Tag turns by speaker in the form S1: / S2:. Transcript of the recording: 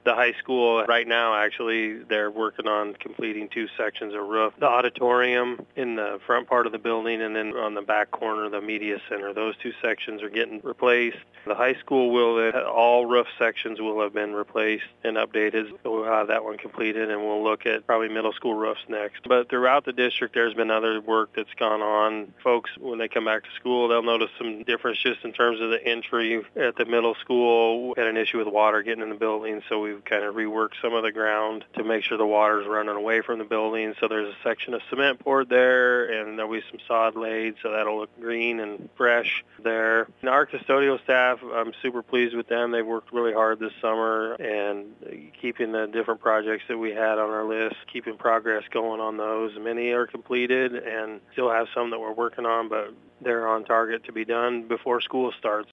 S1: The high school right now, actually, they're working on completing 2 sections of roof. The auditorium in the front part of the building and then on the back corner, the media center. Those 2 sections are getting replaced. The high school all roof sections will have been replaced and updated. So we'll have that one completed, and we'll look at probably middle school roofs next. But throughout the district, there's been other work that's gone on. Folks, when they come back to school, they'll notice some difference just in terms of the entry at the middle school. We had an issue with water getting in the building, so we've kind of reworked some of the ground to make sure the water's running away from the building. So there's a section of cement poured there, and there'll be some sod laid, so that'll look green and fresh there. And our custodial staff, I'm super pleased with them. They've worked really hard this summer and keeping the different projects that we had on our list, keeping progress going on those. Many are completed and still have some that we're working on, but they're on target to be done before school starts.